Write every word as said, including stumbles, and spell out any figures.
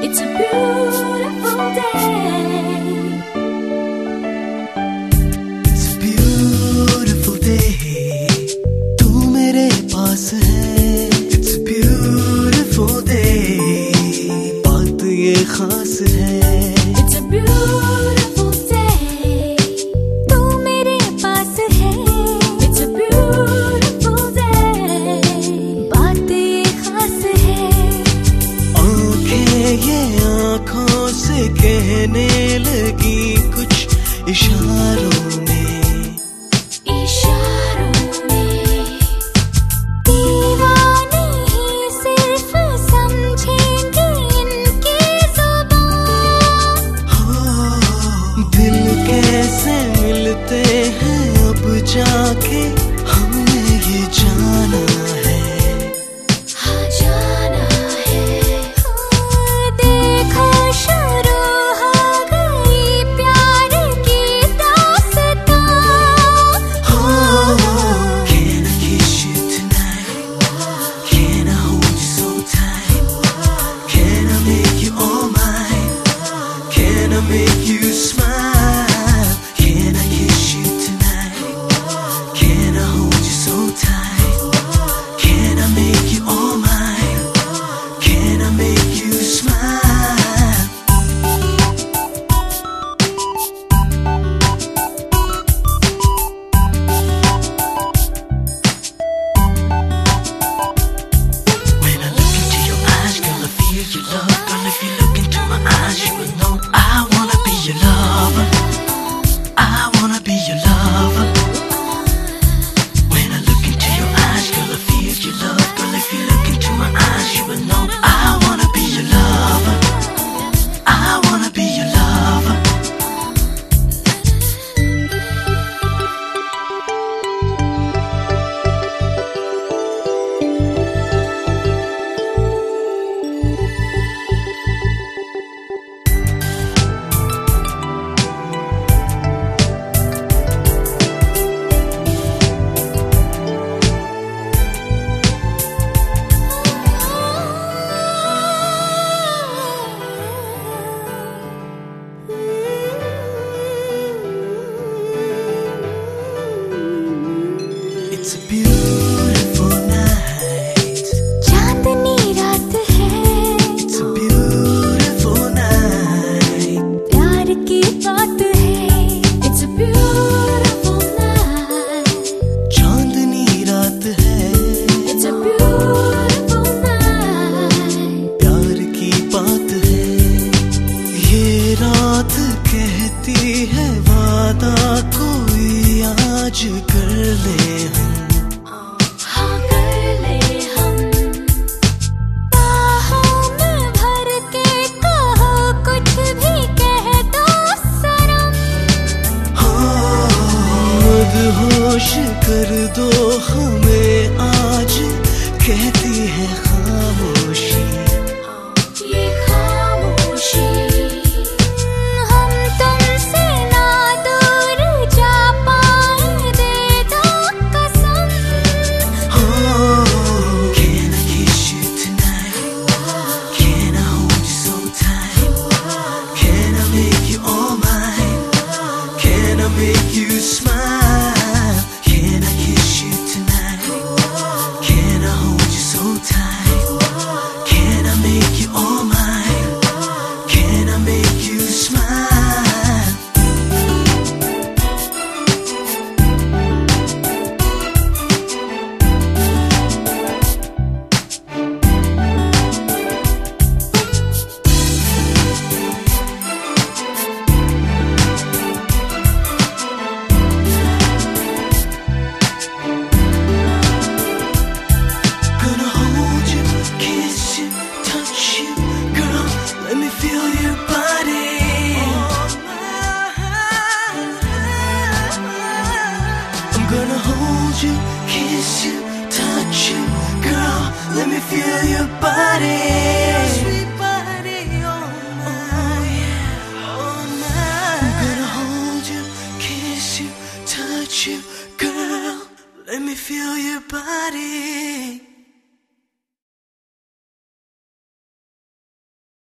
It's a beautiful day. It's a beautiful day. तू मेरे पास है. It's a beautiful day. बात ये खास है. It's a beautiful day. तू मेरे पास है. It's a beautiful day. बात ये खास है. आंखें ये आँखों से कहने लगी कुछ इशारों में. इशारों में दीवाने ही सिर्फ समझेंगे इनकी ज़ुबान. हो दिल कैसे मिलते हैं अब जाके हमने ये जाना है. हाँ जाना है. हाँ, देखो शुरू हो गई प्यार की दास्तां. Can I kiss you tonight? Can I hold you so tight? Can I make you all mine? Can I make you smile? Can I kiss you tonight? Can I hold you so tight? Can I make you all mine? Can I make you smile? When I look into your eyes, girl, I feel your love. Girl, if you look into my eyes, you will know I wanna be your lover. I wanna be your lover. When I look into your eyes, girl, I feel your love. Girl, if you look into my eyes, you will know I wanna be your lover. I wanna be your lover. It's a beautiful night. चांदनी रात है. It's a beautiful night. प्यार की बात है. It's a beautiful night. चांदनी रात है. It's a beautiful night. प्यार की बात है. ये रात कहती है वादा कोई आज कर ले हम. हाँ कर ले हम. बाहों में भर के कहो कुछ भी कह दो सनम. मदहोश कर दो हमें आज कहती है खामोशी. ये खामोशी. हम तुमसे ना दूर जा पाए दे दो कसम. Can I kiss you tonight? Can I hold you so tight? Can I make you all mine? Can I make you smile? Can I kiss you tonight? Can I hold you so tight? Can I make you all mine? Can I make you smile? Gonna hold you, kiss you, touch you, girl. Let me feel your body. I'm gonna hold you, kiss you, touch you, girl. Let me feel your body. Sweet body, oh my, oh my. I'm gonna hold you, kiss you, touch you, girl. Let me feel your body.